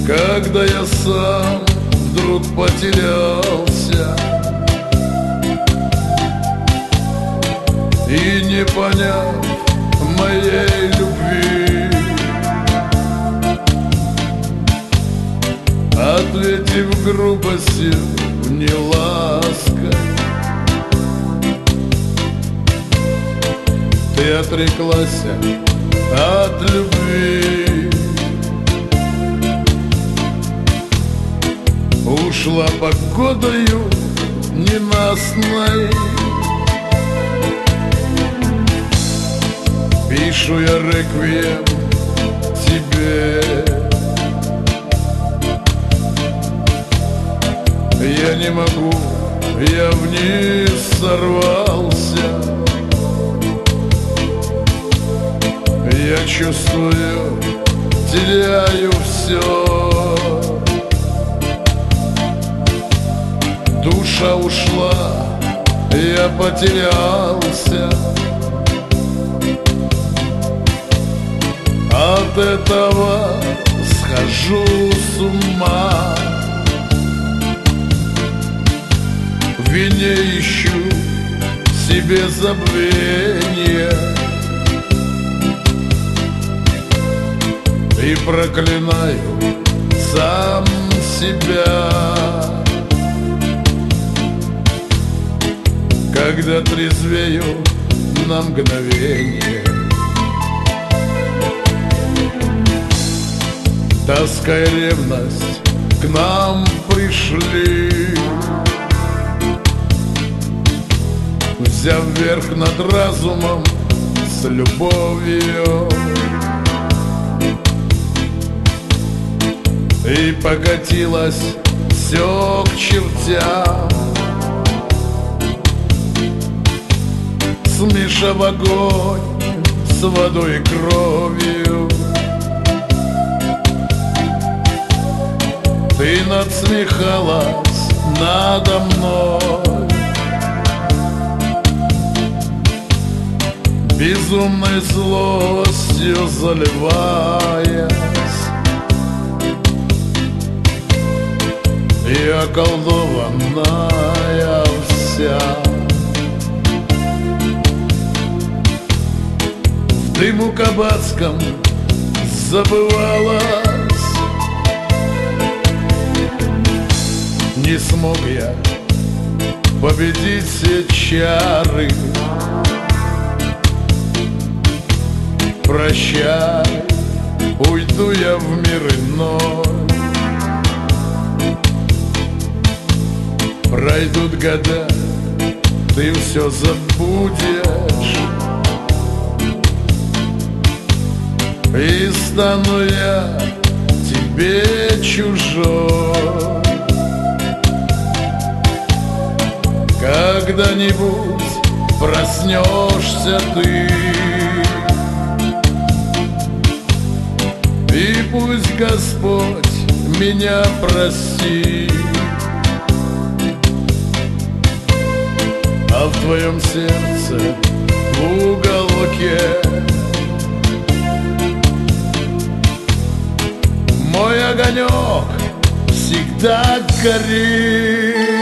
когда я сам вдруг потерялся и не поняв моей любви, ответив грубостью нелаской, ты отреклась от любви, ушла погодою ненастной. Пишу я реквием тебе, я не могу, я вниз сорвался, я чувствую, теряю все. Душа ушла, я потерялся, от этого схожу с ума. В вине ищу себе забвение и проклинаю сам себя, когда трезвею на мгновение. Тоска и ревность к нам пришли, взяв верх над разумом с любовью, и покатилось все к чертям, смешав огонь с водой и кровью. Ты надсмехалась надо мной, безумной злостью заливаясь, и околдованная вся в дыму кабацком забывалась. Не смог я победить все чары, прощай, уйду я в мир иной. Пройдут года, ты все забудешь, и стану я тебе чужой. Когда-нибудь проснешься ты, и пусть Господь меня простит, а в твоем сердце в уголке мой огонек всегда горит.